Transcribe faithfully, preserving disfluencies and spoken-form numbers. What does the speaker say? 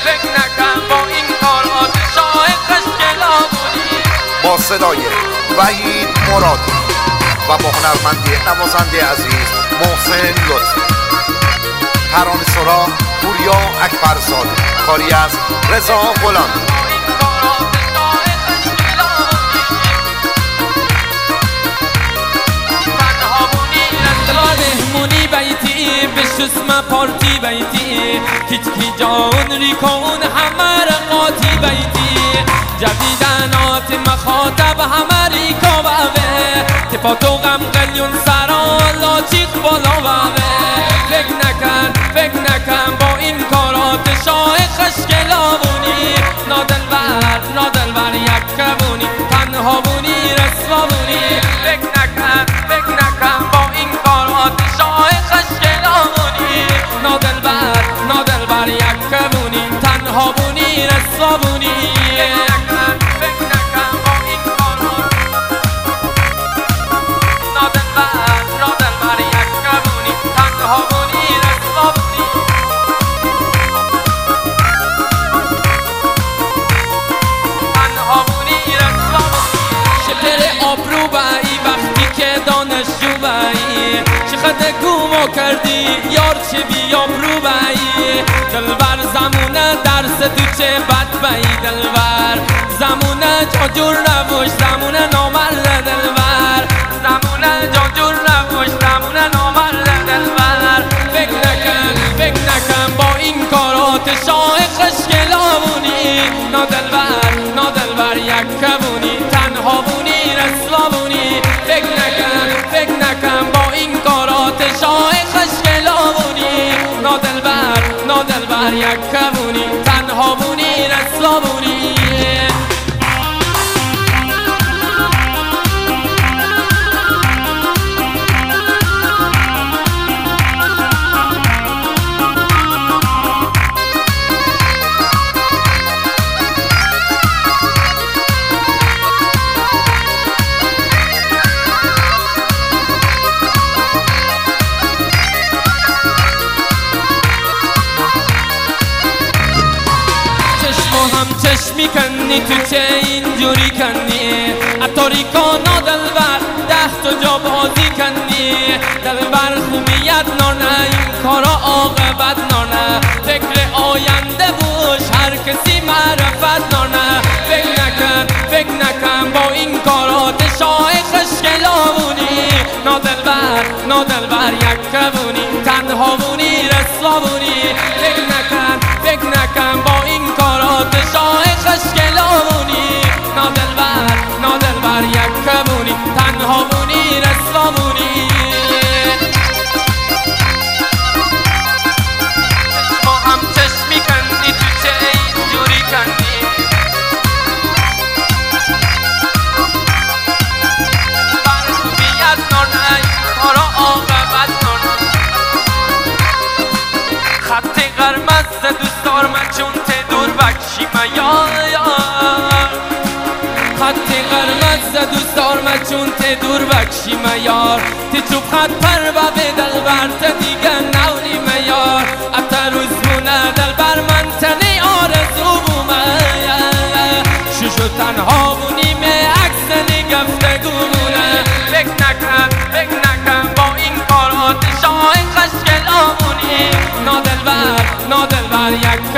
فکر نکن با این کارات شاه خشگلامونی. با صدای وحید مرادی و با هنرمندی نوازنده عزیز محسن لطفی، ترانه سرا پوریا اکبرزاده، کاری از رضا غلامی. مهمونی بیتی بشسم پارتی بیتی کیچکی جان ریکون همه رقاتی بیتی جدیدنات مخاطب همه ریکا بوه تپاتو غم قلیون سرا لاچیق بالا بوه. فکر نکن فکر نکن با این کارات شاه خشگلامونی. نادلبر نادلبر یک کبونی تنها بونی رسوا بونی. فکر نکن فکر نکن با این کارات شاه خشگلامونی. نادلبر نادلبر یک کبونی تنها بونی رسوا بونی. فکر نکن با این کارات نادلبر نادلبر یک کبونی تنها بونی رسوا بونی. تنها بونی رسوا بونی. شپر آبرو بایی وقتی که دانشجو بایی چقدر گومو کردی یار چه بی آبرو بایی. دلبر زمونه درس تو چه بد بایی. دلبر زمونه جاجور نبوش زمونه نامرد. دلبر زمونه جاجور نبوش زمونه نامرد. دلبر فکر نکن فکر نکن با این کارات شاه خشگلامونی. نادلبر نادلبر یک کبونی تنها بونی رسوا بونی. فکر نکن فکر نکن با این کارات شاه خشگلامونی. نادلبر نادلبر یک کبونی تنها بونی رسوا بونی. چشمی کنی تو چه اینجوری کنی اتاری کانا دلبر ده تا جا بازی کنی. دلبر خومیت نارنه این کارا عاقبت نارنه. فکر آینده بوش هر کسی معرفت نارنه. فکر نکن فکر نکن با این کارات شاه خشگلامونی. نادلبر نادلبر یک کبونی تنها بونی رسوا بونی. فکر نکن فکر نکن با این کارات شاه خشگلامونی. نادلبر نادلبر یک کبونی تنها بونی رسوا بونی. ما هم چشمی کنی تو چه اینجوری کنی برخوبیت نارنه کارا عاقبت نارنه. خط قرمز دوست دار من چون ته دور بکشی میار. خط قرمز دوست دار من چون ته دور بکشی میار. تی چوب خط پر و به دلبر ته دیگه نونی میار. اتا روز مونه دلبر من تنی آرزو بومه. شوشو تنها بونی می عکس نگفته گمونه. فکر نکن فکر نکن با این کارات شاه خشگلامونی. نادلبر نادلبر یک